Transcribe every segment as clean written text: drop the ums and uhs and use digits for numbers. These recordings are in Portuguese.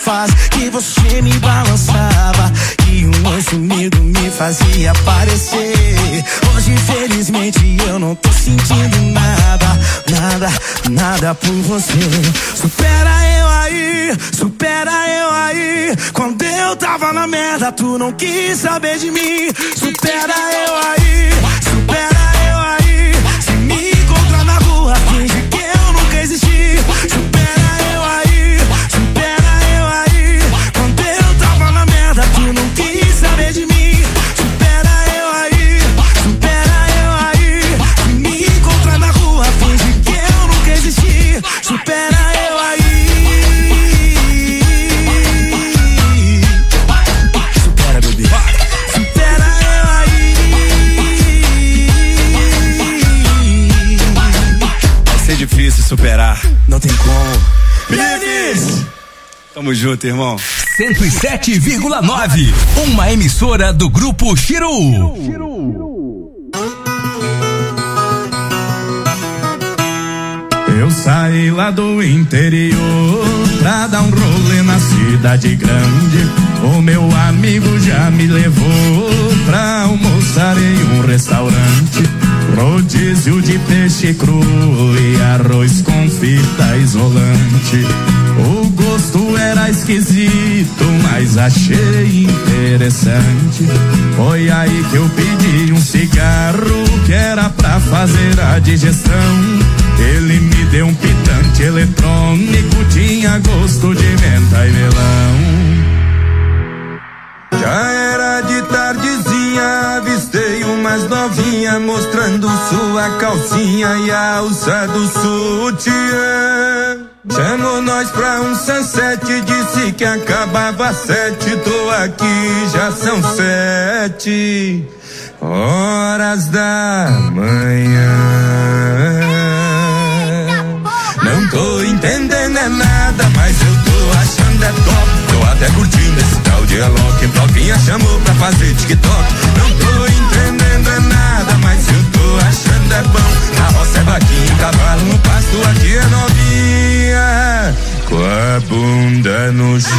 fase que você me balançava, que um anjo sumido me fazia aparecer. Hoje infelizmente eu não tô sentindo nada, nada, nada por você. Supera eu aí, quando eu tava na merda tu não quis saber de mim. Supera eu aí, se me encontrar na rua finge que eu nunca existi. Supera eu aí, quando eu tava na merda tu não quis saber de mim. Supera eu aí, se me encontrar na rua finge que eu nunca existi. Supera eu aí. Supera, bebê. Supera eu aí. Vai ser difícil superar. Não tem como. Denis! Tamo junto, irmão. 107,9. Uma emissora do Grupo Chiru. Eu saí lá do interior pra dar um rolê na cidade grande. O meu amigo já me levou pra almoçar em um restaurante. Rodízio de peixe cru e arroz com fita isolante. O gosto era esquisito, mas achei interessante. Foi aí que eu pedi um cigarro que era pra fazer a digestão. Ele me deu um pitante eletrônico, tinha gosto de menta e melão. Já era de tardezinha, avistei umas novinha mostrando sua calcinha e a alça do sutiã. Chamou nós pra um sunset, disse que acabava às 7. Tô aqui, já são 7 horas da manhã. Não tô entendendo é nada, mas eu tô achando é top. Tô até curtindo esse tal de Alok. Novinha chamou pra fazer TikTok. Não tô entendendo é nada, mas eu tô achando é bom. Na roça é vaquinha, cavalo no pasto, aqui é novinha com a bunda no chão.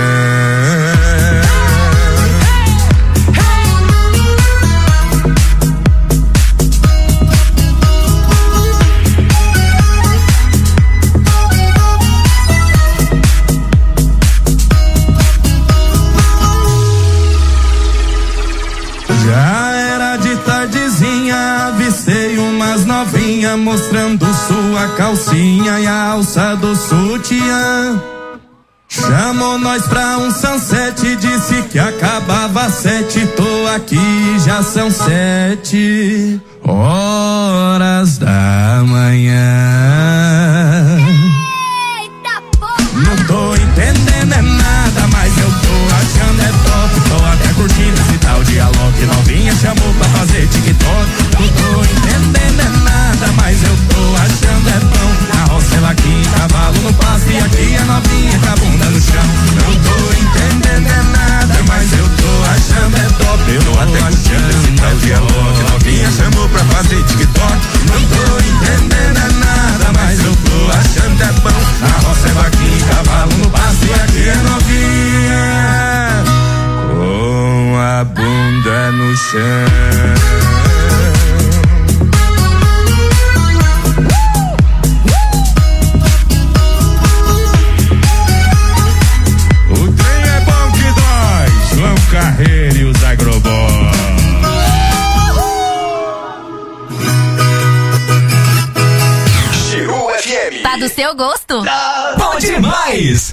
Já era de tardezinha, avistei umas novinha mostrando sua calcinha e a alça do sutiã. Chamou nós pra um sunset, disse que acabava às 7. Tô aqui, já são 7 horas da manhã. Eita porra! Não tô entendendo é nada, mas eu tô achando é top. Tô até curtindo esse tal de Alok. Novinha chamou pra fazer TikTok. Não tô entendendo é nada, mas eu tô achando é bom. Na roça é vaquinha, cavalo no pasto e aqui é novinha com a bunda no chão. Não tô entendendo é nada, mas eu tô achando é top. Eu tô até curtindo esse tal de Alok. Novinha chamou pra fazer TikTok. Não tô entendendo é nada, mas eu tô achando é bom. Na roça é vaquinha, cavalo no pasto e aqui é novinha com a bunda no chão. O trem é bom que dói, João Carreiro e os Agroboys. Chiru FM. Tá do seu gosto? Bom demais!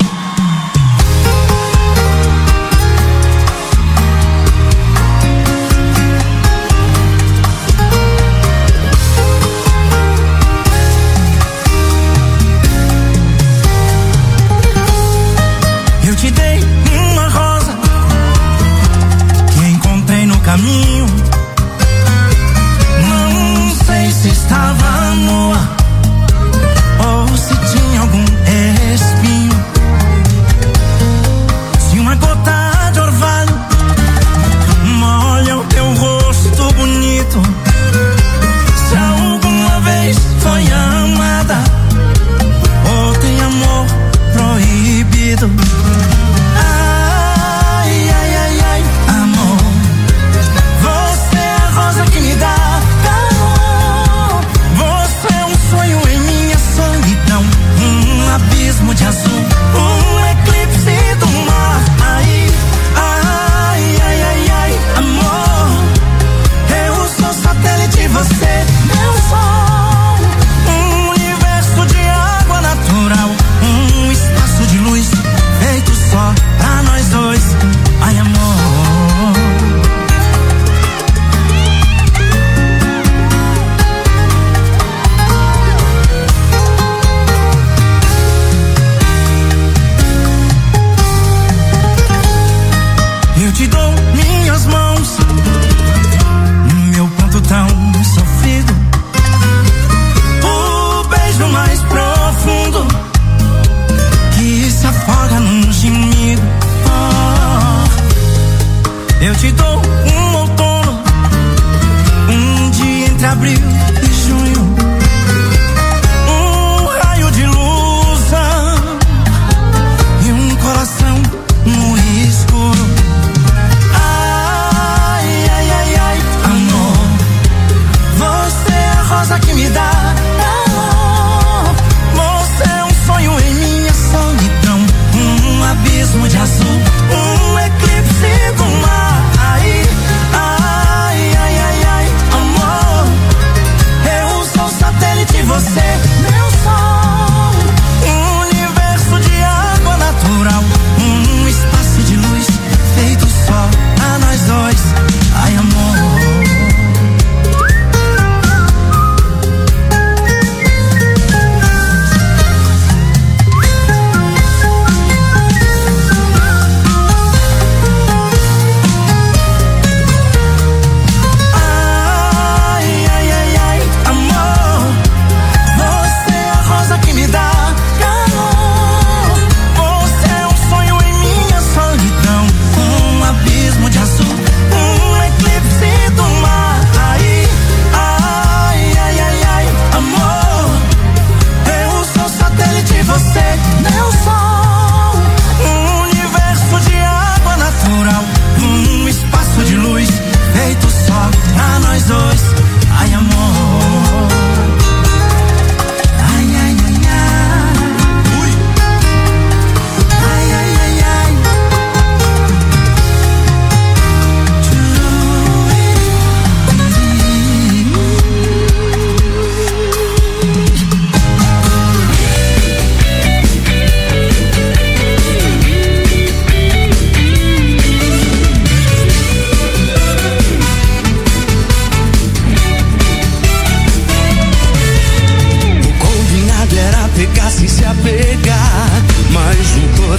Eu te dei uma rosa que encontrei no caminho. Não sei se estava nua ou se tinha algum espinho. Se uma gota de orvalho molha o teu rosto bonito, se alguma vez foi amada ou tem amor proibido.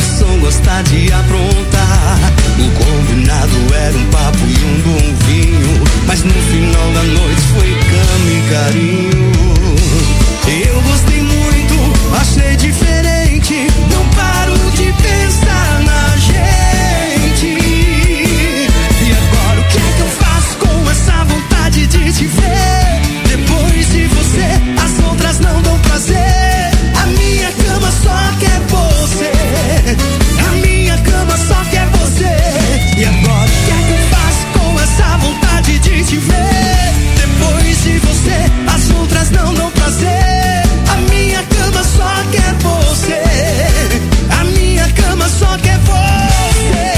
coração gosta de aprontar. O combinado era um papo e um bom vinho, mas no final da noite foi cama e carinho. Eu gostei muito, achei diferente, não paro de pensar na gente. E agora o que é que eu faço com essa vontade de te ver? Depois de você, as outras não dão prazer. A minha cama só quer você. A minha cama só quer você. E agora o que é que eu faço com essa vontade de te ver? Depois de você, as outras não dão prazer. A minha cama só quer você. A minha cama só quer você.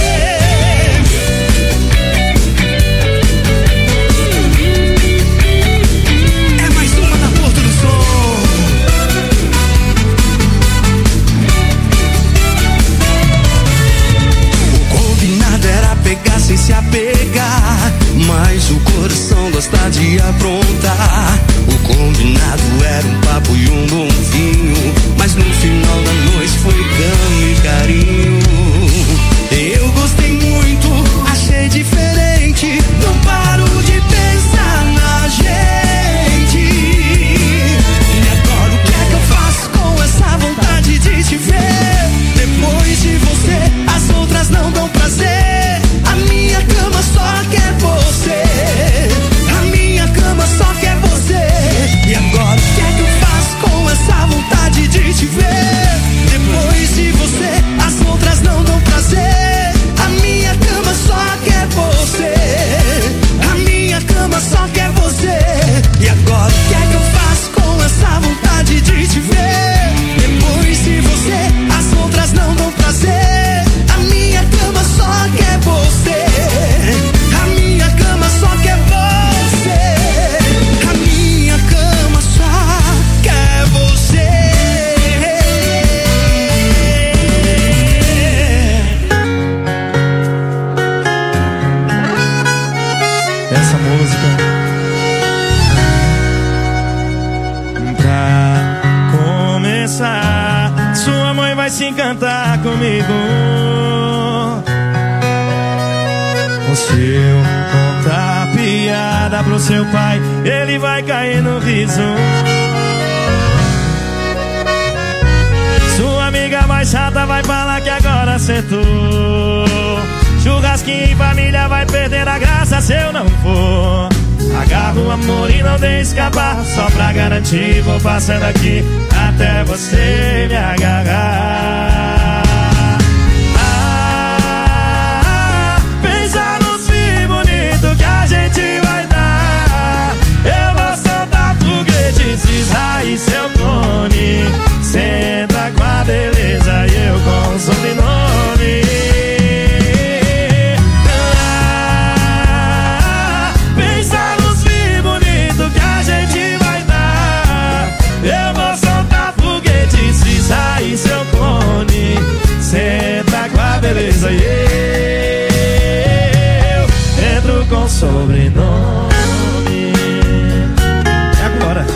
É mais uma da Porto do Sol. O combinado era pegar sem se apegar, mas o coração gosta de aprontar. O combinado era um papo e um bom vinho, mas no final da noite foi cama e carinho. Eu gostei muito, achei diferente, não paro de pensar na gente. E agora o que é que eu faço com essa vontade de te ver? Depois de você, as outras não dão prazer. A minha cama só quer você. A minha cama só quer você. E agora o que é que eu faço com essa vontade de te ver? Depois de você, as outras não dão prazer. A minha cama só quer você. A minha cama só quer você. E agora o que é que eu faço com essa vontade de te ver? Depois de você, as outras não dão prazer. A minha cama só quer você. A minha cama só quer você. A minha cama só quer você. Essa música pra começar, sua mãe vai se encantar comigo. Se eu contar piada pro seu pai, ele vai cair no riso. Sua amiga mais chata vai falar que agora acertou. Churrasquinho em família vai perder a graça se eu não for. Agarro o amor e não deixe escapar. Só pra garantir vou passando aqui até você me agarrar. Pensa nos filhos bonitos que a gente vai dar. Eu vou soltar foguete, cisar e seu clone. Cê entra com a beleza e eu com o sobrenome. E seu clone, senta com a beleza e eu entro com sobrenome. E agora?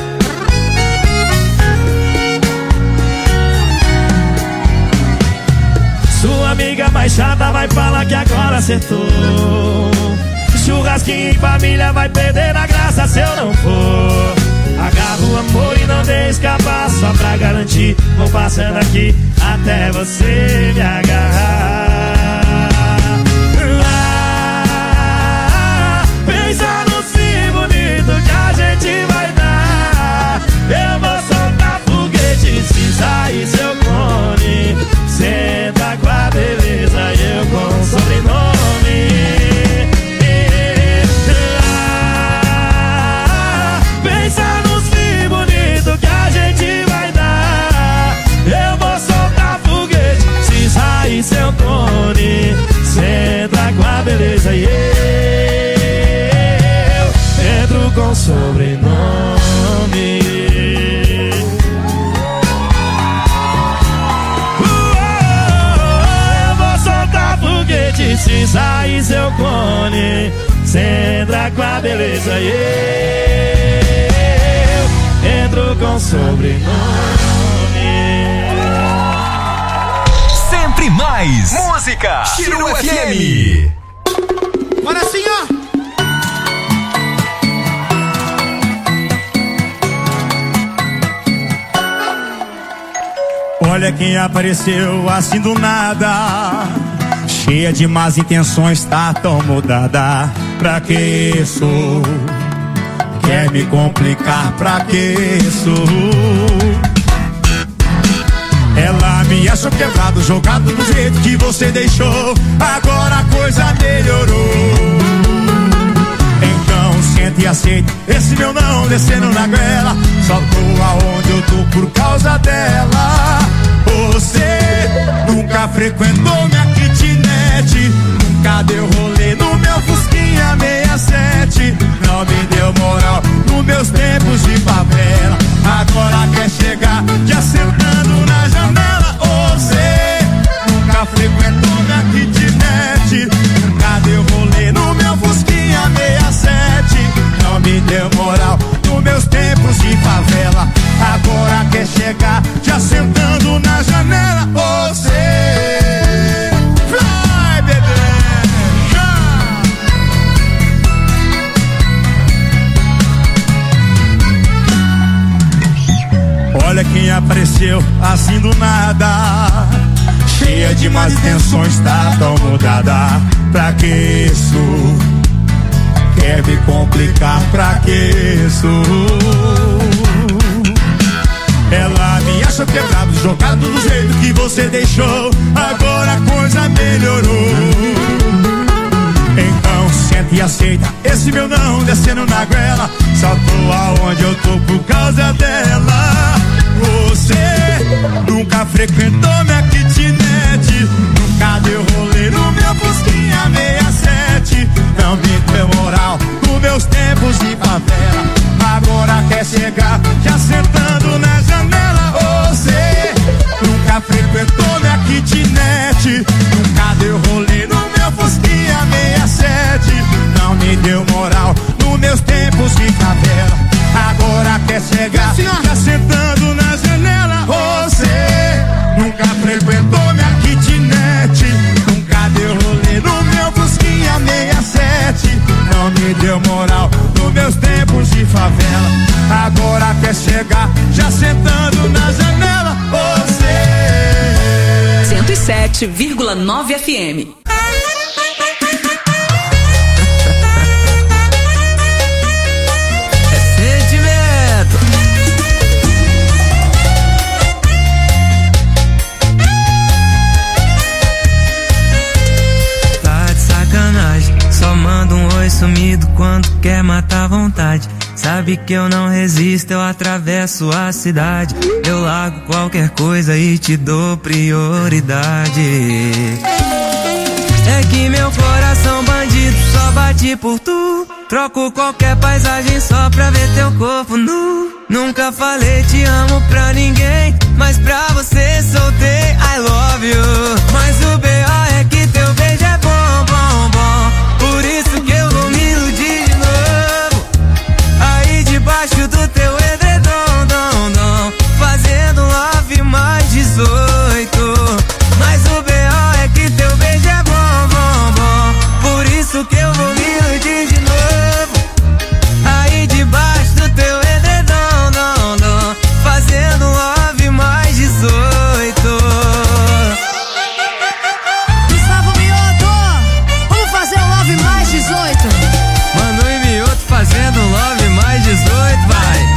Sua amiga mais chata vai falar que agora acertou. Churrasquinho em família vai perder a graça se eu não for. Agarro o amor e não deixe escapar. Só pra garantir, vou passando aqui até você me agarrar. Pensa no sim bonito que a gente vai dar. Eu vou soltar foguete, cinza e seu clone. Senta com a beleza e eu com o sobrenome. Pensa que a gente vai dar. Eu vou soltar foguete, se sair seu clone. Senta com a beleza e eu entro com sobrenome. Eu vou soltar foguete, se sair seu clone. Senta com a beleza e eu entro com sobrenome. Sempre Tem mais música. Chiru FM. Bora assim, ó. Olha quem apareceu assim do nada, cheia de más intenções, tá tão mudada. Pra que isso? Quer me complicar, pra que isso? Ela me achou quebrado, jogado do jeito que você deixou. Agora a coisa melhorou. Então sente e aceita esse meu não descendo na goela. Só tô aonde eu tô por causa dela. Você nunca frequentou minha kitnet, nunca deu rolê no meu Fusquinha 67. Não me deu moral nos meus tempos de favela. Agora quer chegar te assentando na janela. Você nunca frequentou minha kitnet, nunca deu rolê no meu Fusquinha 67. Não me deu moral nos meus tempos de favela. Agora quer chegar te assentando na janela. Você vai, bebê. Olha quem apareceu assim do nada, cheia de más intenções, tá tão mudada. Pra que isso? Quer me complicar, pra que isso? Ela me achou quebrado, jogado do jeito que você deixou. Agora a coisa melhorou. Então sente e aceita esse meu não descendo na goela. Só tô aonde eu tô por causa dela. Você nunca frequentou minha kitnet, nunca deu rolê no meu Fusquinha 67. Não me deu moral nos meus tempos de favela. Agora quer chegar te assentando na janela. Você nunca frequentou minha kitnet, nunca deu rolê no meu Fusquinha 67. Não me deu moral nos meus tempos de favela. Agora quer chegar te assentando na janela. Você nunca frequentou minha kitnet, nunca deu rolê no meu Fusquinha 67. Não me deu moral nos meus tempos de favela. Agora quer chegar já sentando na janela. Você 107,9 FM. É sentimento. Tá de sacanagem, só manda um oi sumido quando quer matar a vontade. Sabe que eu não resisto, eu atravesso a cidade. Eu largo qualquer coisa e te dou prioridade. É que meu coração bandido só bate por tu. Troco qualquer paisagem só pra ver teu corpo nu. Nunca falei te amo pra ninguém, mas pra você soltei I love you. Mas o B.O. é que teu beijo é bom, bom, bom. Por isso que eu vou me iludir de novo. Aí debaixo do teu edredom, dom, dom, fazendo love mais 18. Mas o B.O. é que teu beijo é bom, bom, bom. Por isso que eu vou me iludir de novo. Aí debaixo do teu edredom, dom, dom, fazendo love mais 18. Gustavo Mioto, vamos fazer o love mais 18. Mano e Mioto fazendo love mais 18, vai.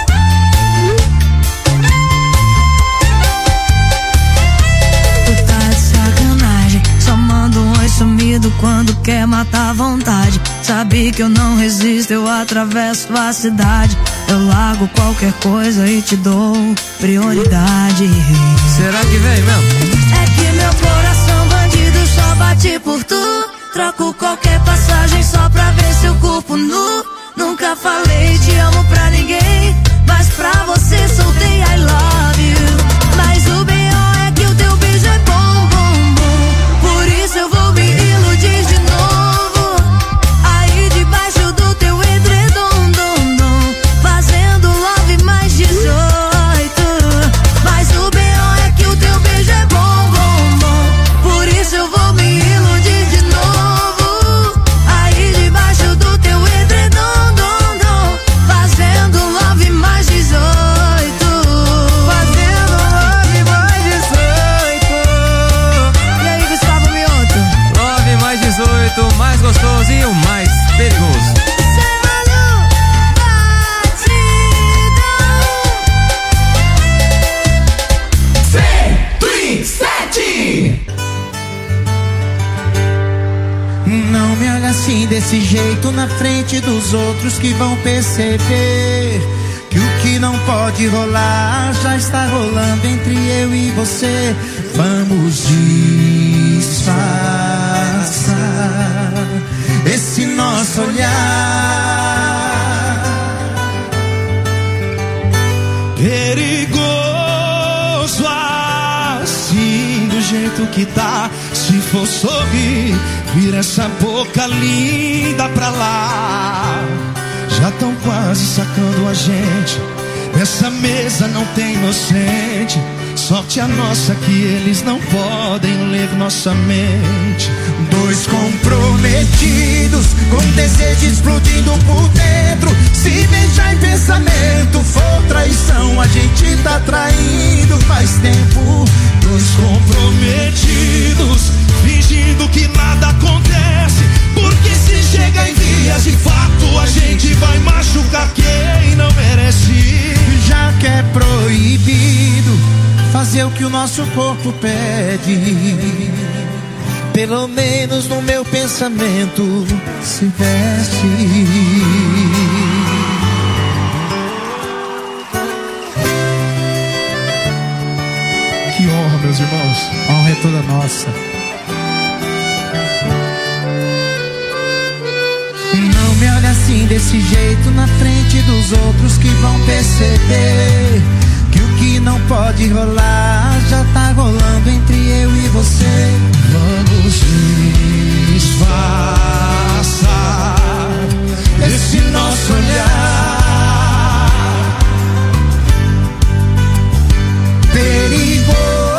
Tu tá de sacanagem, só manda um oi sumido quando quer matar a vontade. Sabe que eu não resisto, eu atravesso a cidade. Eu largo qualquer coisa e te dou prioridade. Será que vem mesmo? É que meu coração bandido só bate por tu. Troco qualquer passagem só pra ver seu corpo nu. Nunca falei te amo pra ninguém, mas pra você soltei I love you. Mas o B.O. é que o teu beijo é bom, bom, bom. Por isso eu vou me iludir de novo. Aí debaixo do teu edredom, dom, dom, fazendo love mais 18. Mas o B.O. é que o teu beijo é bom, gostoso e o mais perigoso. Não me olha assim desse jeito na frente dos outros que vão perceber que o que não pode rolar já está rolando entre eu e você. Vamos disfarçar esse nosso olhar perigoso assim do jeito que tá. Se for sorrir, vira essa boca linda pra lá. Já tão quase sacando a gente. Nessa mesa não tem inocente. Sorte a nossa que eles não podem ler nossa mente. Dois comprometidos, com desejo explodindo por dentro. Se beijar em pensamento for traição, a gente tá traindo faz tempo. Dois comprometidos, fingindo que nada acontece. Porque se chega em vias de fato, a gente vai machucar quem não merece. Já que é proibido fazer o que o nosso corpo pede, pelo menos no meu pensamento se veste. Que honra, meus irmãos. A honra é toda nossa. Não me olha assim desse jeito na frente dos outros que vão perceber que o que não pode rolar já tá rolando entre eu e você. Vamos disfarçar esse nosso olhar perigoso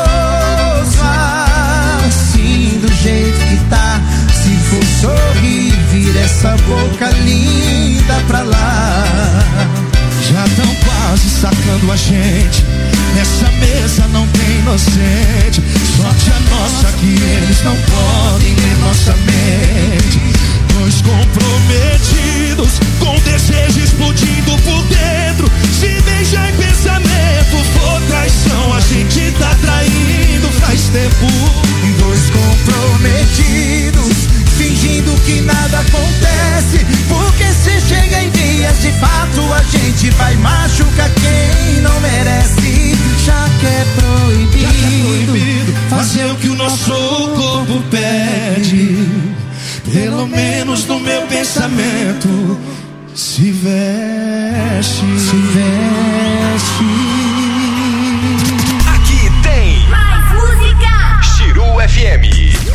assim do jeito que tá. Se for sorrir, vira essa boca linda pra lá. Já tão quase sacando a gente. Nessa mesa não tem inocente. Sorte a nossa que eles não podem ler nossa mente. Dois comprometidos, com desejo explodindo por dentro. Se beijar em pensamento for traição, a gente tá traindo faz tempo. Dois comprometidos, fingindo que nada acontece. Porque se chega em dias de fato, a gente vai machucar quem não merece. Já que é proibido fazer o que o nosso corpo pede, pelo menos no meu pensamento se veste. Se veste. Aqui tem Mais música. Chiru FM.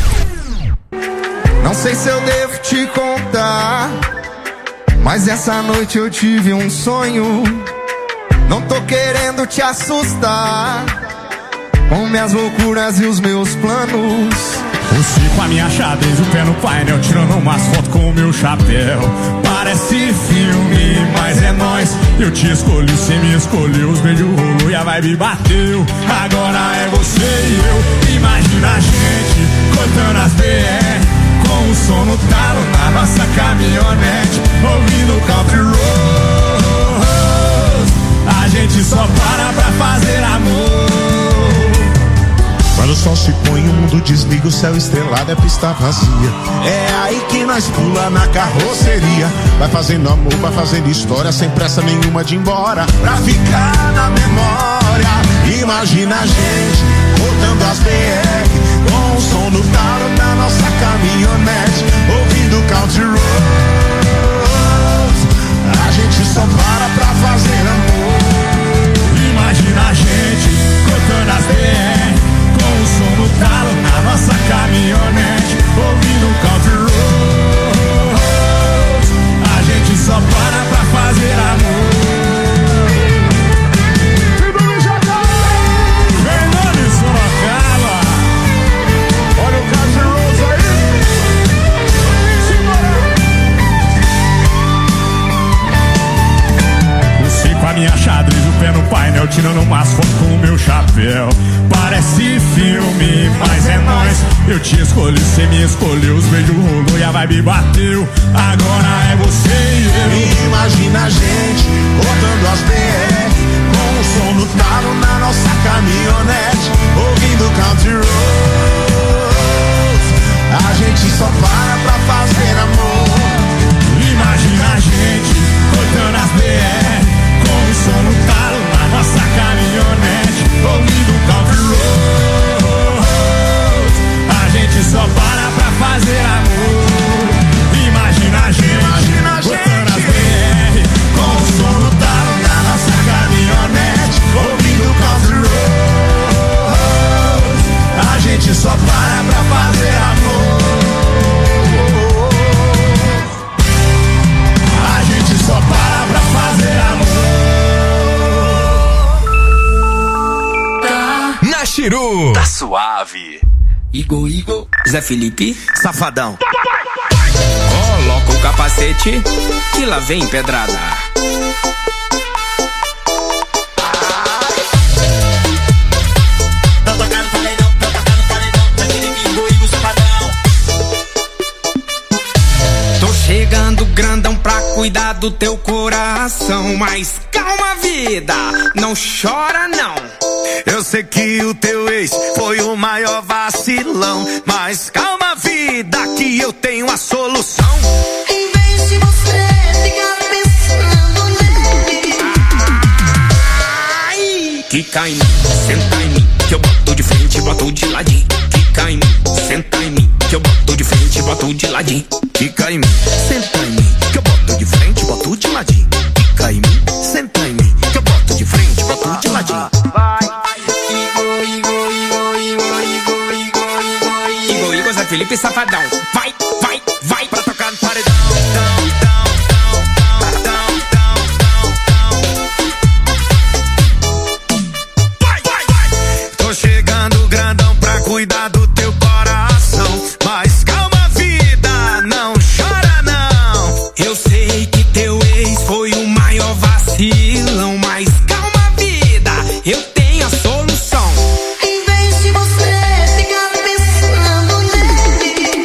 Não sei se eu devo te contar, mas essa noite eu tive um sonho. Não tô querendo te assustar com minhas loucuras e os meus planos. Você com a minha xadrez, o pé no painel, tirando umas fotos com o meu chapéu. Parece filme, mas é nóis. Eu te escolhi, cê me escolheu. Os beijos rolou e a vibe bateu. Agora é você e eu. Imagina a gente cortando as BR, com o som no talo na nossa caminhonete, ouvindo country roads. A gente só para pra fazer amor. Quando o sol se põe, o mundo desliga, o céu estrelado, é pista vazia. É aí que nós pula na carroceria. Vai fazendo amor, vai fazendo história, sem pressa nenhuma de ir embora, pra ficar na memória. Imagina a gente cortando as BR, com o som no talo da nossa caminhonete, ouvindo country roads. A gente só para pra fazer amor. Imagina a gente cortando as BR, com o som no talo na nossa caminhonete, ouvindo country roads. A gente só para pra fazer amor. Fernando Sorocaba, olha o country roads aí. Você com a minha xadrez, o pé no painel, tirando umas fotos com o meu chapéu. Parece filme, mas é nóis. mais. Eu te escolhi, cê me escolheu. Os beijos rolou e a vibe bateu. Agora é você e eu. Imagina a gente rodando as BR, com o som no talo na nossa caminhonete, ouvindo country roads. A gente só para pra fazer amor. Imagina a gente rodando as BR, com o som no talo na nossa caminhonete, ouvindo country roads. A gente só para pra fazer amor. Imagina a gente rodando as BR, com o som no talo na nossa caminhonete, ouvindo country roads. A gente só para pra fazer amor. A gente só para pra fazer amor. Na Chiru, tá suave. Igor, Zé Felipe, Safadão. Coloca o capacete que lá vem pedrada. Tô tocando paredão, Zé Felipe, Igor, Safadão. Tô chegando grandão pra cuidar do teu coração. Mas calma, vida, não chora não. Eu sei que o teu ex foi o maior vacilão, mas calma, vida, que eu tenho a solução. Em vez de você ficar pensando nele, Quica em mim, senta em mim, que eu boto de frente e boto de ladinho. Quica em mim, senta em mim, que eu boto de frente e boto de ladinho. Quica em mim, senta em mim, que eu boto de frente e boto de ladinho. Quica em mim, senta em mim, que eu boto de frente e boto de ladinho. Igor, Zé Felipe, Safadão. Vai, vai, vai pra tocar no paredão. Tô chegando grandão pra cuidar do teu coração, mas calma, vida, não chora não. Eu sei que teu ex foi o maior vacilão, mas calma, vida, eu tenho a solução. em vez de você ficar pensando nele,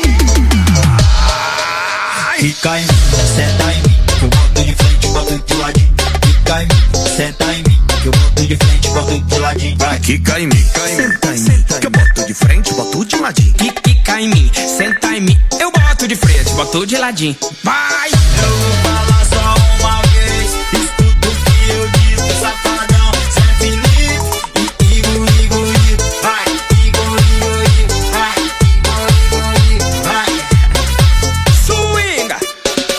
Quica em mim, senta em mim, que eu boto de frente, boto de ladinho. Quica em mim, senta em mim, que eu boto de frente, boto de ladinho. Vai, quica em mim, senta em mim, que eu boto de frente, boto de ladinho. Quica em mim, senta em mim, eu boto de frente, boto de ladinho. Vai! Eu vou falar só uma vez, escuta o que eu digo, Safadão, Zé Felipe e Igor, vai, Igor, vai, Igor, vai. Swinga!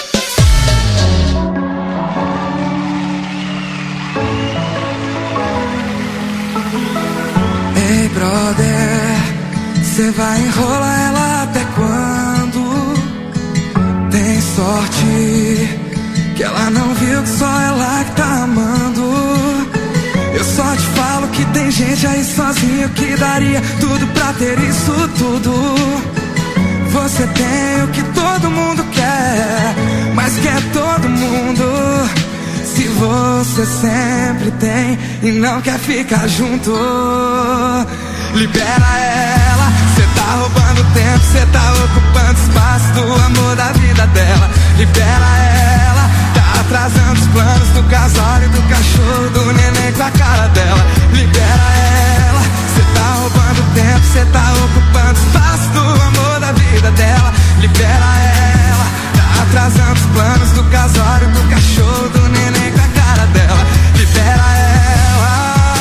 Ei, brother, cê vai enrolar ela até quando? Tem sorte que ela não viu que só ela que tá amando. Eu só te falo que tem gente aí sozinho que daria tudo pra ter isso tudo. Você tem o que todo mundo quer, mas quer todo mundo. Se você sempre tem e não quer ficar junto, libera ela. Cê tá roubando tempo, cê tá ocupando espaço do amor da vida dela. Libera ela, tá atrasando os planos do casório, do cachorro, do neném com a cara dela. Libera ela, cê tá roubando tempo, cê tá ocupando espaço do amor da vida dela. Libera ela, tá atrasando os planos do casório, do cachorro, do neném com a cara dela. Libera ela,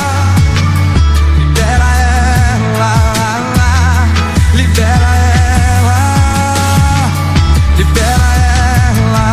libera ela, libera ela, libera ela.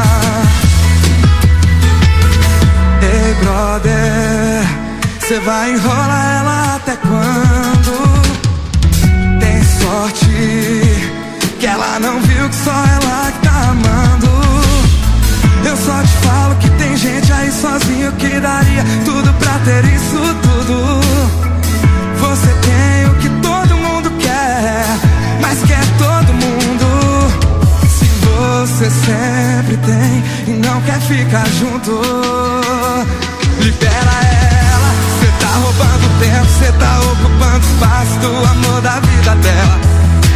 Ei, brother, cê vai enrolar ela até quando? Tem sorte que ela não viu que só ela que tá amando. Eu só te falo que tem gente aí sozinho que daria tudo pra ter isso tudo. Você tem o que todo mundo quer, mas quer todo mundo. Se você sempre tem e não quer ficar junto, libera ela. Cê tá roubando tempo, cê tá ocupando espaço do amor da vida dela.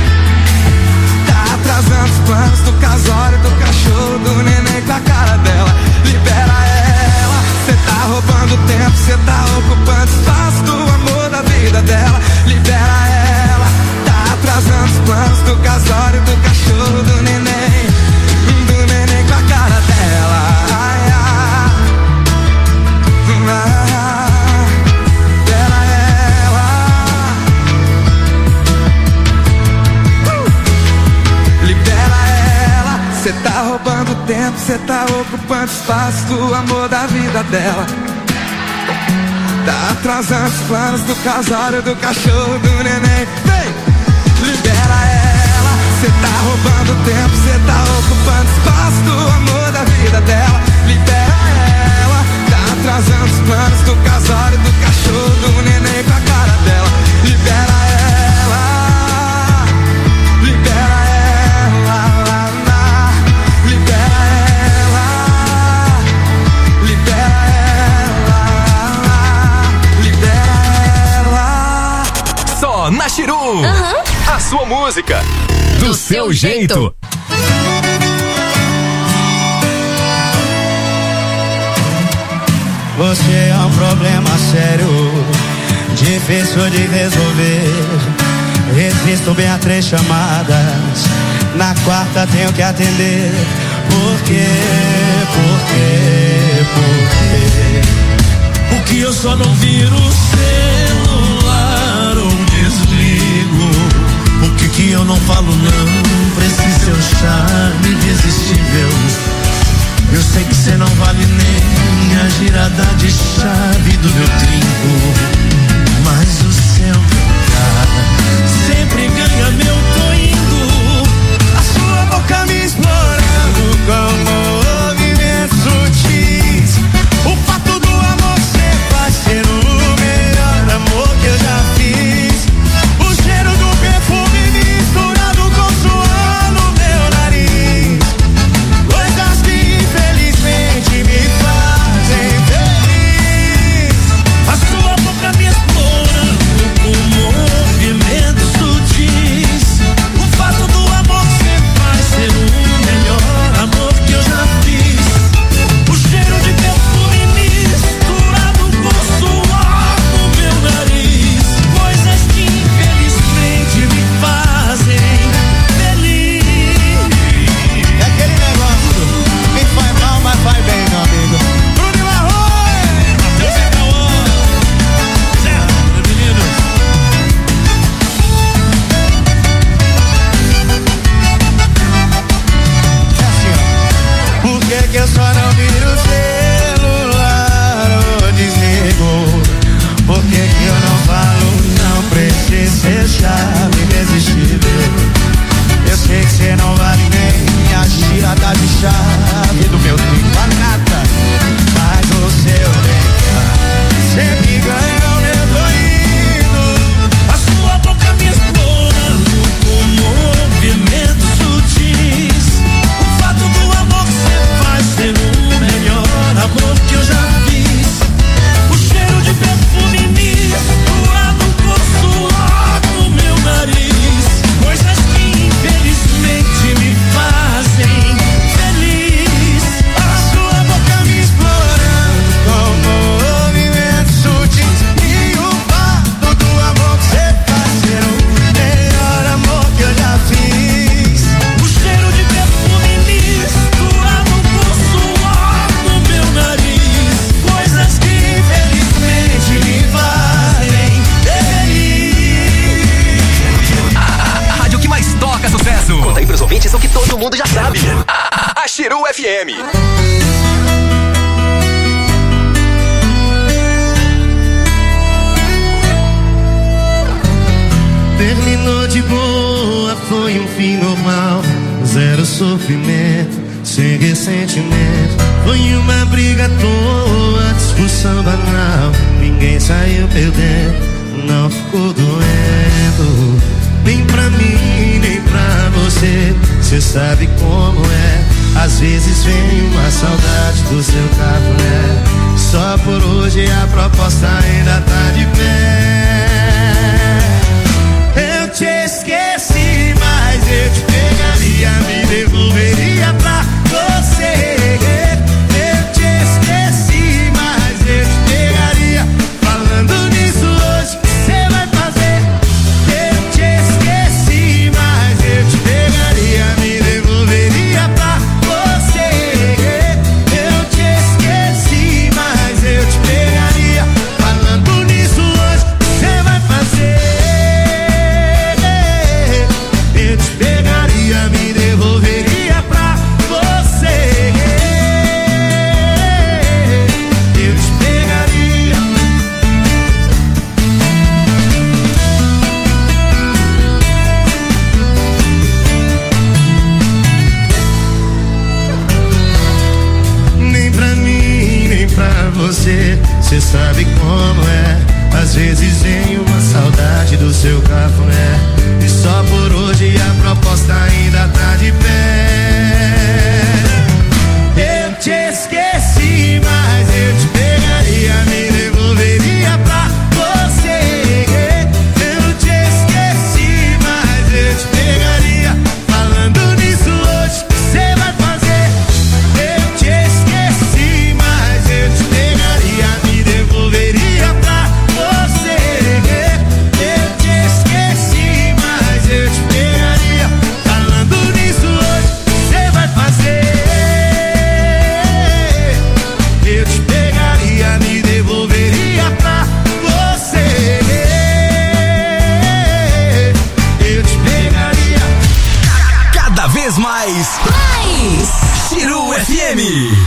atrasando os planos do casório, do cachorro, do neném com a cara dela. Libera ela, cê tá roubando tempo, cê tá ocupando espaço do amor da vida dela. Libera ela, tá atrasando os planos do casório, do cachorro, do neném com a cara dela. Ai, ai, libera ela. Libera ela, cê tá roubando tempo, cê tá ocupando espaço do amor da vida dela. Tá atrasando os planos do casório, do cachorro, do neném. Vem! Libera ela, cê tá roubando tempo, cê tá ocupando espaço do amor da vida dela. Libera ela, tá atrasando os planos do casório, do cachorro, do neném com a cara dela. Libera ela, libera ela, libera ela, libera ela, libera ela. Só na Chiru. A sua música. Do seu jeito. Você é um problema sério, difícil de resolver. Existo bem a 3 chamadas, na quarta tenho que atender. Por quê? Por quê? Por quê? Porque eu só não viro o celular ou desligo. Por que eu não falo não pra esse seu charme irresistível? Eu sei que cê não vale nem a girada de chave do meu trinco, mas o seu olhar sempre ganha meu toinho. A sua boca me explorando com movimentos sutis. O fato do amor ser vai ser o melhor amor que eu já fiz. O cheiro do perfume misturado com suor no meu nariz. Coisas que infelizmente me fazem feliz. A sua boca me explorando com movimentos sutis. O fato do amor que você faz ser o melhor amor que eu já fiz. O cheiro de perfume misturado com suor no meu nariz. Coisas que infelizmente me fazem feliz. É aquele negócio, me faz mal, mas faz bem, meu amigo. Bruno Marrone, Matheus e Cauã, certo, meninos? É assim, ó. Por que eu só não viro o celular ou desligo? Por que eu não falo não pra esse ser chave irresistível? Eu sei que cê não vale nem a girada de chave do meu trinco, a nada. Mas o seu bem sempre ganha o meu doído. A sua boca me explorando com movimentos sutis. O fato do amor que cê faz ser o melhor amor que eu já fiz. O cheiro de perfume misturado com suor no meu nariz. Coisas que infelizmente me fazem feliz. A sua boca me explorando com movimentos sutis. E o fato do amor que cê faz ser o melhor amor que eu já fiz. O cheiro de perfume misturado com suor no meu nariz. Coisas que infelizmente me fazem feliz. A rádio que mais toca sucesso. Conta aí pros ouvintes o que todo mundo já sabe. A Chiru FM. Terminou de boa, foi um fim normal. Zero sofrimento, sem ressentimento. Foi uma briga à toa, discussão banal. Ninguém saiu perdendo, não ficou doendo. Nem pra mim, nem pra você. Cê sabe como é. Às vezes vem uma saudade do seu cafuné. Só por hoje a proposta ainda tá de pé. Eu te esqueci, mas eu te pegaria, amigo. cê sabe como é. Às vezes vem uma saudade do seu cafuné. E só por hoje a proposta ainda tá de pé. Eu te esqueci, mas eu te pegaria, me devolveria pra você. Eu te esqueci, mas eu te pegaria. Falando nisso hoje, cê vai fazer. Eu te esqueci, mas eu te pegaria, me devolveria pra você. Eu te esqueci, mas eu te pegaria. Falando nisso hoje, cê vai fazer. Eu te pegaria, me devolveria pra você. Eu te pegaria. Cada vez mais. Ciru FM.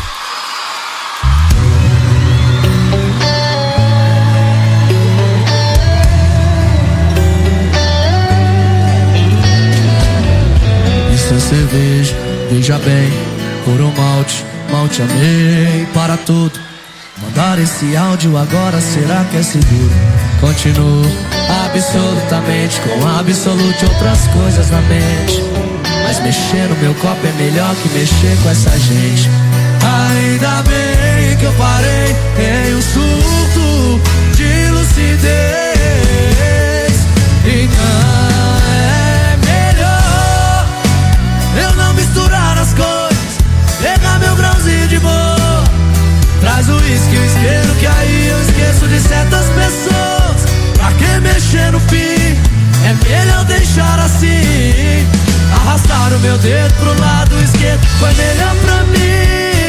Isso é cerveja, veja bem, puro malte, mal te amei para tudo. Mandar esse áudio agora, será que é seguro? Continuo absolutamente com absolute outras coisas na mente. Mas mexer no meu copo é melhor que mexer com essa gente. Ainda bem que eu parei em um surto de lucidez. Então é melhor eu não misturar as coisas, pegar meu grãozinho de boa. Traz o uísque e o isqueiro que aí eu esqueço de certas pessoas. Pra que mexer no fim? É melhor deixar assim. Arrastar o meu dedo pro lado esquerdo foi melhor pra mim.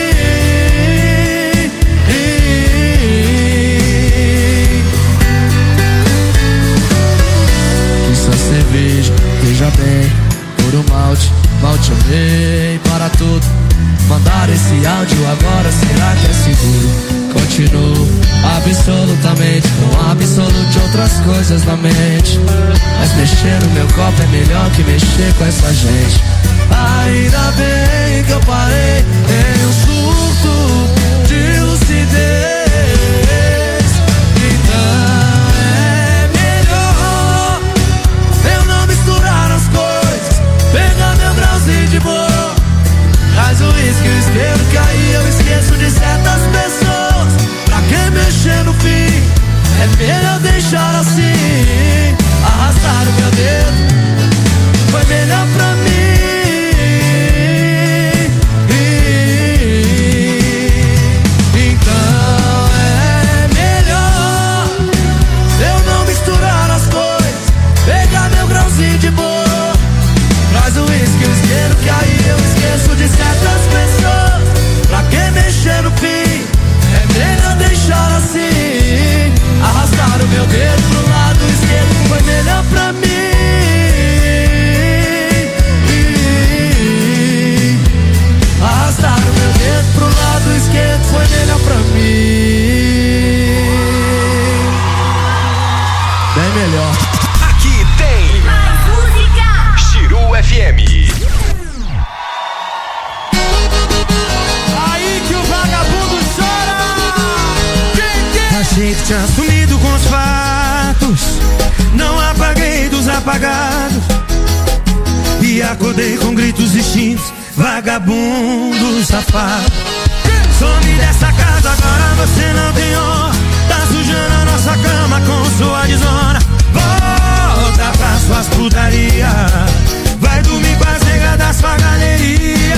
Isso é cerveja, veja bem, puro malte, mal te amei para tudo. Mandar esse áudio agora, será que é seguro? Continuo absolutamente com absolute outras coisas na mente. Mas mexer no meu copo é melhor que mexer com essa gente. Ainda bem que eu parei em um surto de lucidez. Então é melhor eu não misturar as coisas, pegar meu grãozinho de boa. Traz o uísque e o isqueiro que aí eu esqueço de certas pessoas. Pra que mexer no fim? É melhor deixar assim. Arrastar o meu dedo foi melhor pra mim. Então é melhor eu não misturar as coisas, pegar meu grãozinho de boa. Traz o uísque e o isqueiro que aí eu esqueço de certas pessoas. Pra que mexer no fim? É melhor deixar assim. Arrastar o meu dedo pro lado esquerdo foi melhor pra mim. Arrastar o meu dedo pro lado esquerdo foi melhor pra mim. Bem melhor. Aqui tem Mais música. Ciru FM. Aí que o vagabundo chora. Achei que tinha sumido com os fatos, não apaguei dos apagados. E acordei com gritos distintos, vagabundo safado. Some dessa casa, agora você não tem honra. Tá sujando a nossa cama com sua desonra. Volta pra suas putaria, vai dormir com as negas da sua galeria.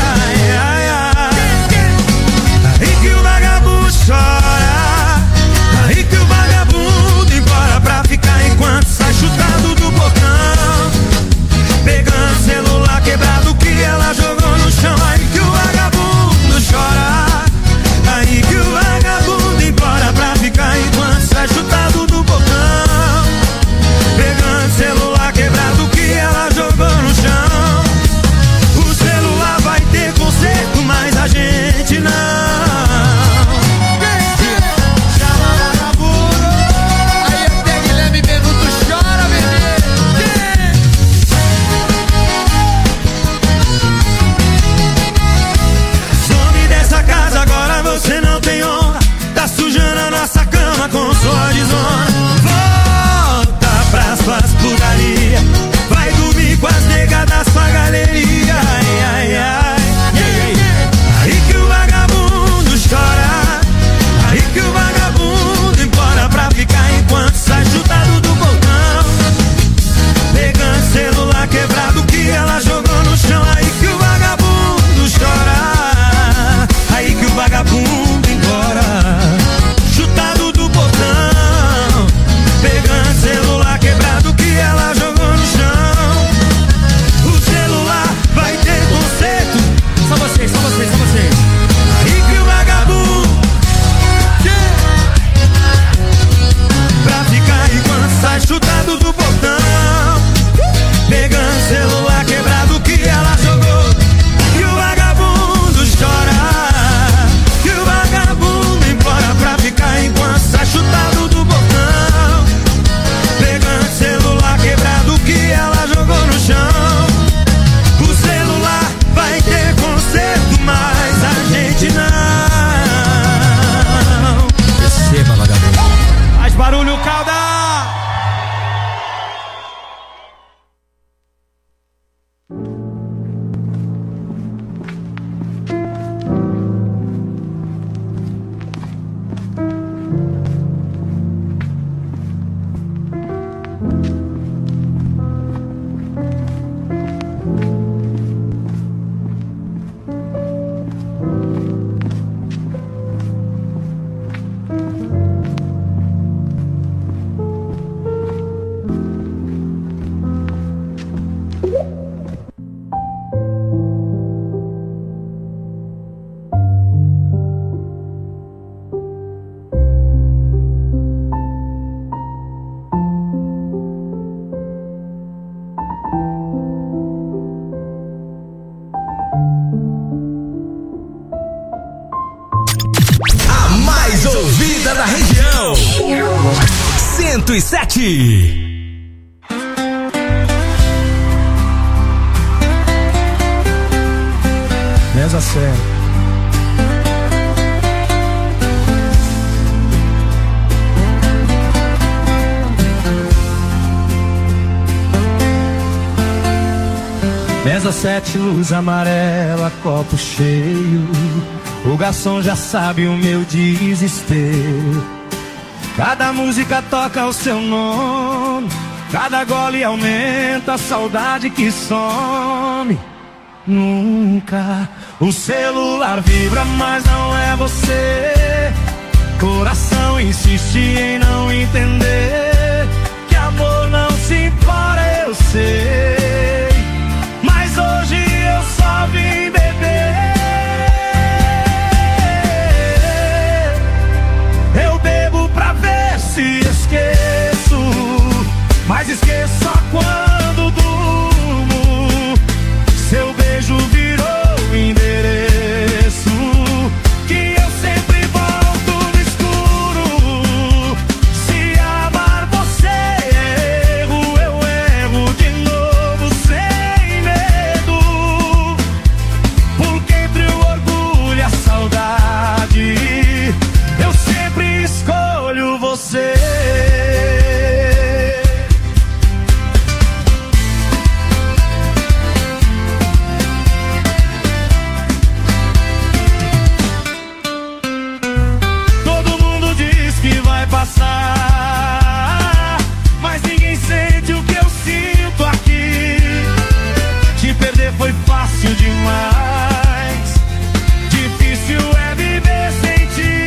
Aí que o vagabundo chora, aí que o vagabundo embora pra ficar enquanto sai chutado do portão, pegando celular quebrado que ela jogou no chão. Aí que o vagabundo chora, aí que o vagabundo embora pra ficar enquanto sai chutado do portão, pegando celular quebrado que ela jogou Ouvida da região 107. Mesa séria. Mesa 7, luz amarela, copo cheio. O garçom já sabe o meu desespero. Cada música toca o seu nome. Cada gole aumenta a saudade que some. Nunca o celular vibra, mas não é você. Coração insiste em não entender que amor não se impara, eu sei. Mas hoje eu só vim beber. Eu bebo pra ver se esqueço, mas esqueço só quando durmo. Seu beijo virou endereço que eu sempre volto no escuro. Se amar você é erro, eu erro de novo sem medo. Porque entre o orgulho e a saudade eu sempre escolho você. Passar, mas ninguém sente o que eu sinto aqui. Te perder foi fácil demais. Difícil é viver sem ti.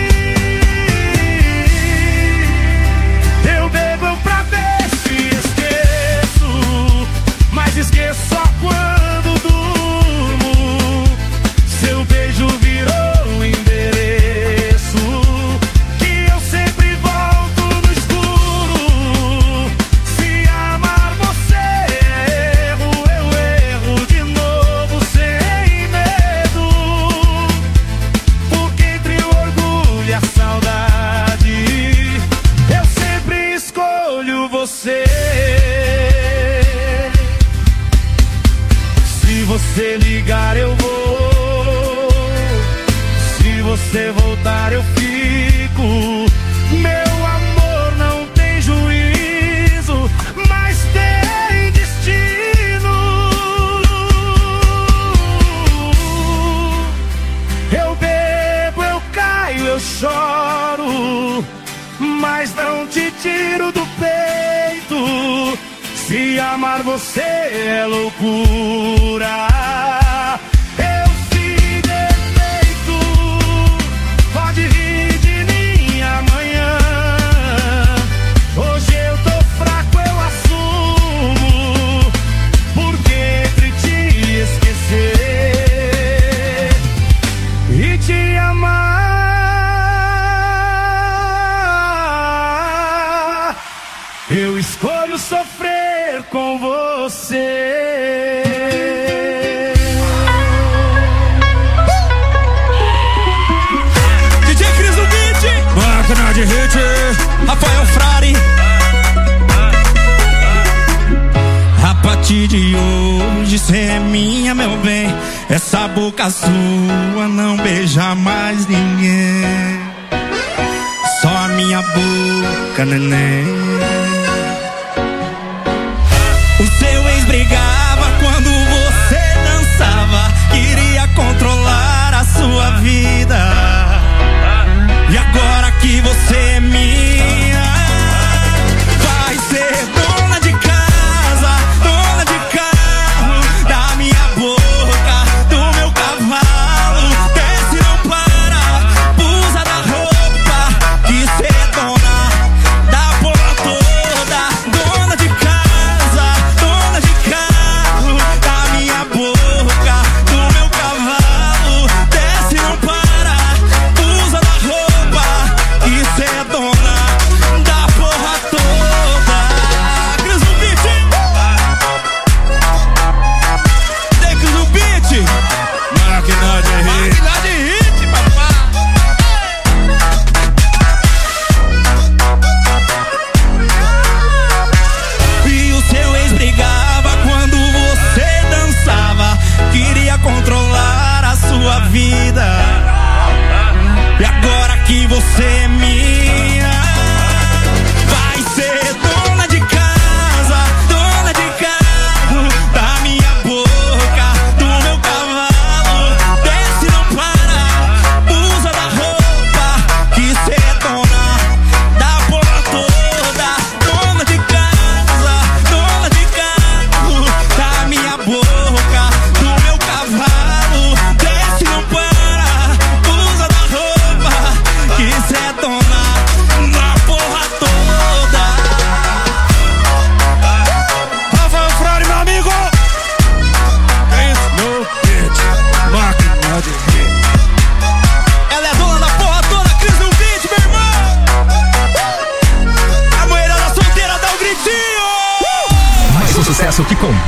Eu bebo pra ver se esqueço, mas esqueço só quando durmo. Seu beijo virou endereço que eu sempre você ligar eu vou, se você voltar eu fico. Meu amor não tem juízo, mas tem destino. Eu bebo, eu caio, eu choro, mas não te tiro do peito. Se amar você é loucura, eu fiz defeito. Pode rir de mim amanhã. Hoje eu tô fraco, eu assumo. Porque entre te esquecer e te amar, eu escolho sofrer com você. DJ Cris do beat, máquina de hit, Rafael Frari. A partir de hoje cê é minha, meu bem. Essa boca sua não beija mais ninguém. Só a minha boca, neném. O seu ex brigava quando você dançava, queria controlar a sua vida. E agora que você é minha, vai ser dona de casa, dona de carro, da minha boca, do meu cavalo. Desce, não para, usa da roupa, que cê é dona da porra toda. Dona de casa, dona de carro.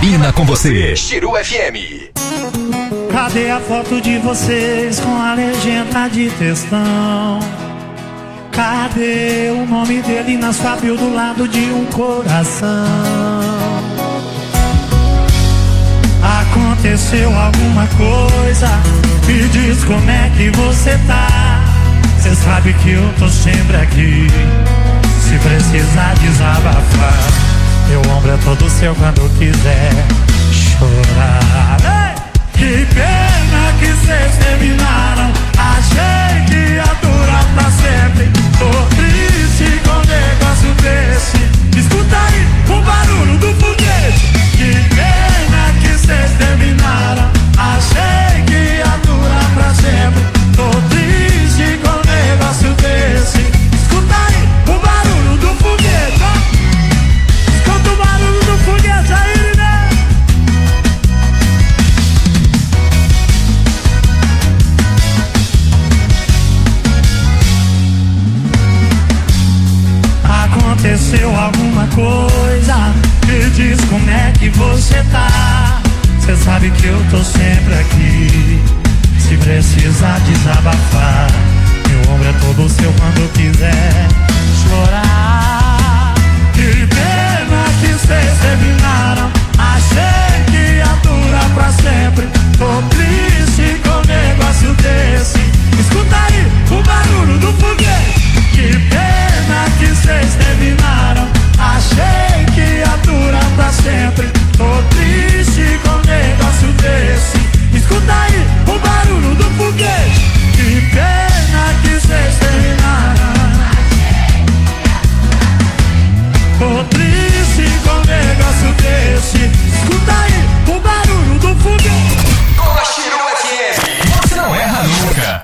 combina com você. Chiru FM. Cadê a foto de vocês com a legenda de textão? Cadê o nome dele na sua bio do lado de um coração? Aconteceu alguma coisa? Me diz como é que você tá. Cê sabe que eu tô sempre aqui, se precisar desabafar. Meu ombro é todo seu quando quiser chorar. Ei! Que pena que cês terminaram. Achei que ia durar pra sempre. Tô triste com um negócio desse. Escuta aí o barulho do foguete. Que pena que cês terminaram. Achei que ia durar pra sempre. Tô triste com um negócio desse. Escuta aí o barulho do foguete, ó. Escuta o barulho do foguete aí, né? Aconteceu alguma coisa? Me diz como é que você tá. Cê sabe que eu tô sempre aqui, se precisar desabafar. Meu ombro é todo seu quando quiser chorar. Que pena que cês terminaram. Achei que ia durar pra sempre. Tô triste com um negócio desse. Escuta aí o barulho do foguete. Que pena que cês terminaram. Achei que ia durar pra sempre. Tô triste com um negócio desse. Escuta aí o barulho do foguete. Que pena que cês terminaram. Tô triste com um negócio desse. Escuta aí o barulho do foguete. Com a Chiru FM, você não erra nunca.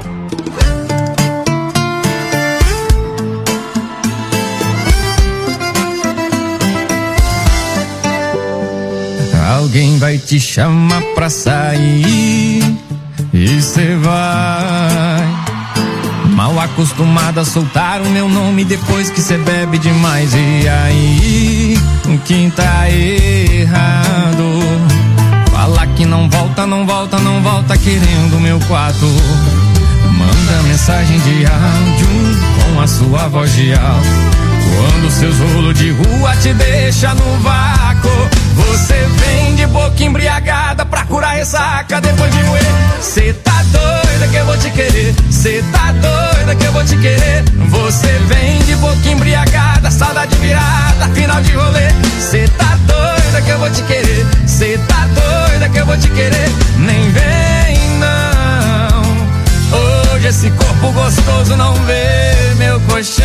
Alguém vai te chamar pra sair e cê vai, mal acostumada a soltar o meu nome depois que cê bebe demais. E aí, quem tá errado? Fala que não volta, não volta, não volta querendo meu quarto. Manda mensagem de áudio com a sua voz de alto. Quando seus rolos de rua te deixa no vácuo, você vem de boca embriagada pra curar ressaca depois de moer. Cê tá doida que eu vou te querer, cê tá doida que eu vou te querer. Você vem de boca embriagada, saudade virada, final de rolê. Cê tá doida que eu vou te querer, cê tá doida que eu vou te querer. Nem vem não, hoje esse corpo gostoso não vê meu colchão.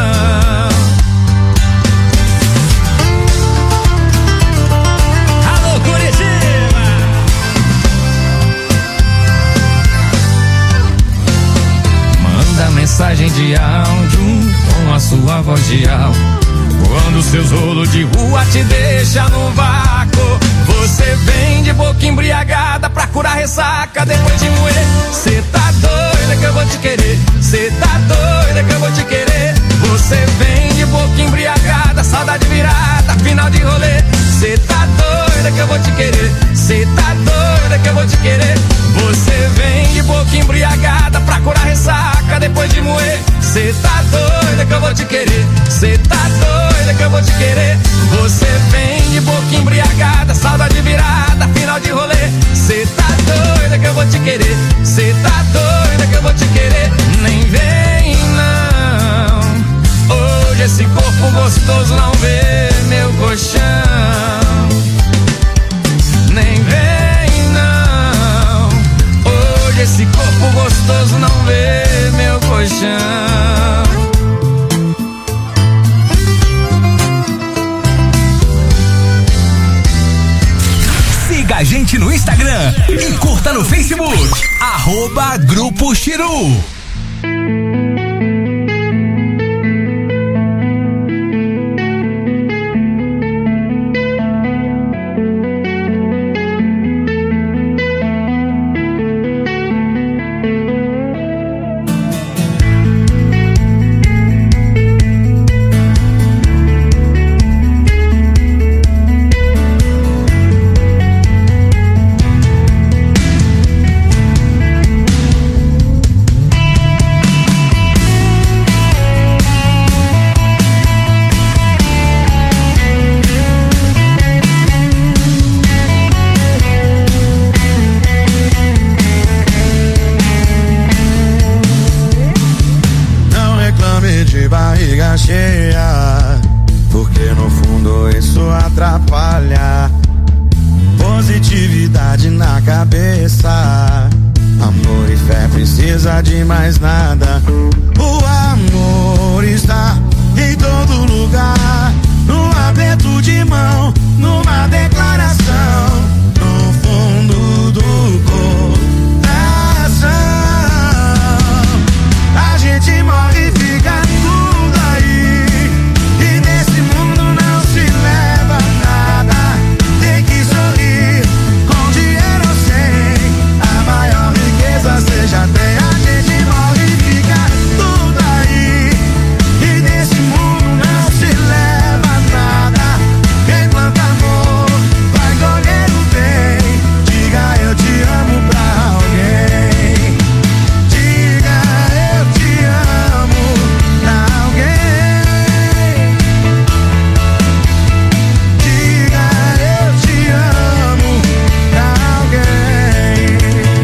Mensagem de áudio com a sua voz de alto. Quando seus rolos de rua te deixa no vácuo, você vem de boca embriagada pra curar ressaca depois de moer. Cê tá doida que eu vou te querer, cê tá doida que eu vou te querer. Você vem de boca embriagada, saudade virada, final de rolê. Cê tá doida que eu vou te querer, cê tá doida que eu vou te querer. Você vem de boca embriagada pra curar ressaca depois de moer. Cê tá doida que eu vou te querer, cê tá doida que eu vou te querer. Você vem de boca embriagada, saudade virada, final de rolê. Cê tá doida que eu vou te querer, cê tá doida que eu vou te querer. Nem vem não, hoje esse corpo gostoso não vê meu colchão. Nem vem não, hoje esse corpo gostoso não vê meu colchão. Siga a gente no Instagram e curta no Facebook, @Grupo Chiru. na cabeça. Amor e fé precisa de mais nada. O amor está em todo lugar, no aperto de mão, numa declaração, no fundo do coração. A gente morre e fica tudo aí, e nesse mundo não se leva nada. Tem que sorrir, com dinheiro ou sem, a maior riqueza você já tem. A gente morre e fica tudo aí, e nesse mundo não se leva nada. Quem planta amor vai colher o bem. Diga eu te amo pra alguém. Diga eu te amo pra alguém. Diga eu te amo pra alguém.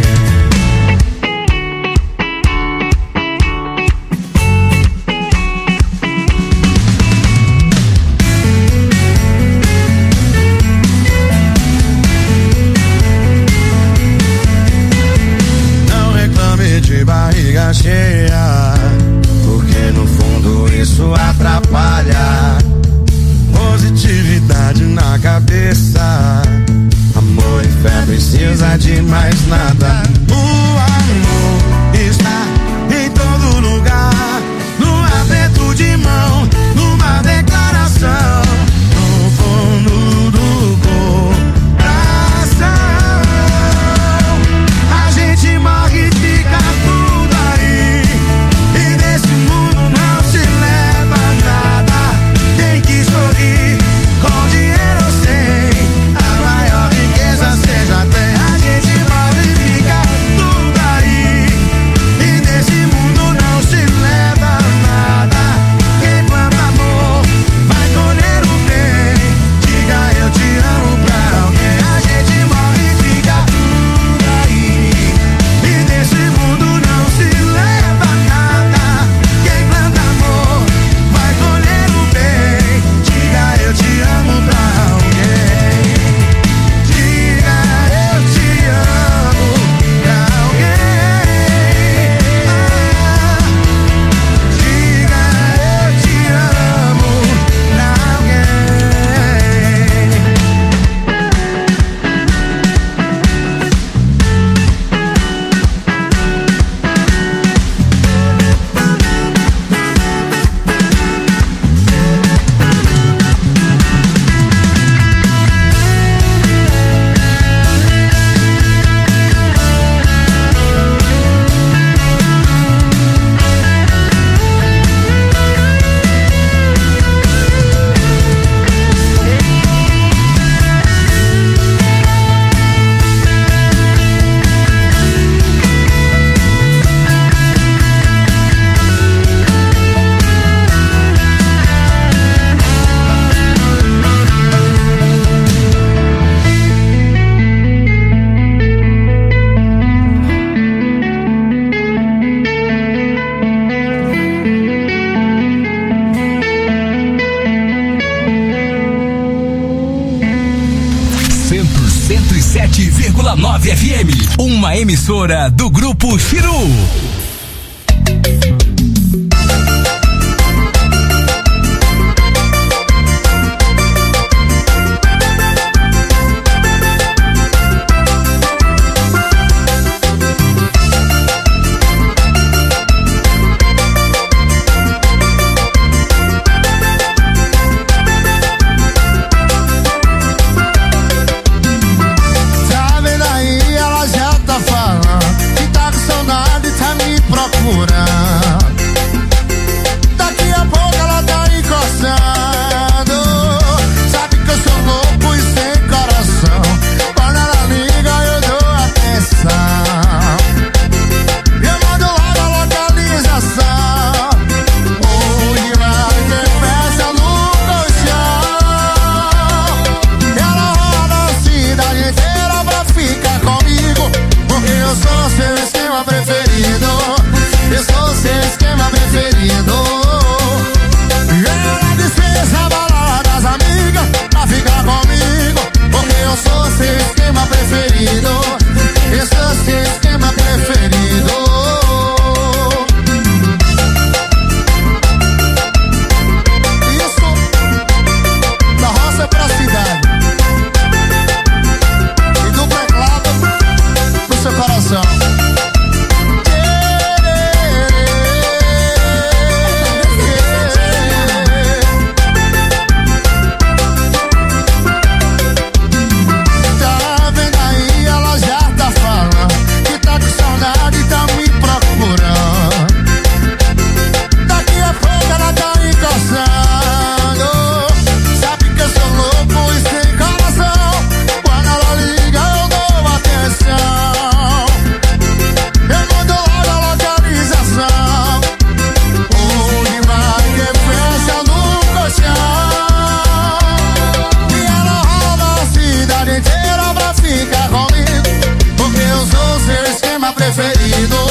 Não reclame de barriga cheia, porque no fundo isso atrapalha. Positividade na cabeça, amor e fé precisa de mais nada. O amor está em todo lugar, no aperto de mão, numa declaração, no fundo do coração. A gente morre e fica tudo aí, e nesse mundo não se leva nada. Tem que sorrir, com dinheiro ou sem, a maior riqueza você já tem. A gente morre e fica tudo aí, e nesse mundo não se leva nada. Quem planta amor vai colher o bem. Diga eu te amo pra alguém. A gente morre e fica tudo aí, e nesse mundo não se leva nada. Quem planta amor vai colher o bem. Diga eu te amo pra alguém. Diga eu te amo pra alguém. Diga eu te amo pra alguém. Centro 107,9 FM, uma emissora do Grupo Chiru. Tá vendo aí, ela já tá falando que tá com saudade, tá me procurando. preferido.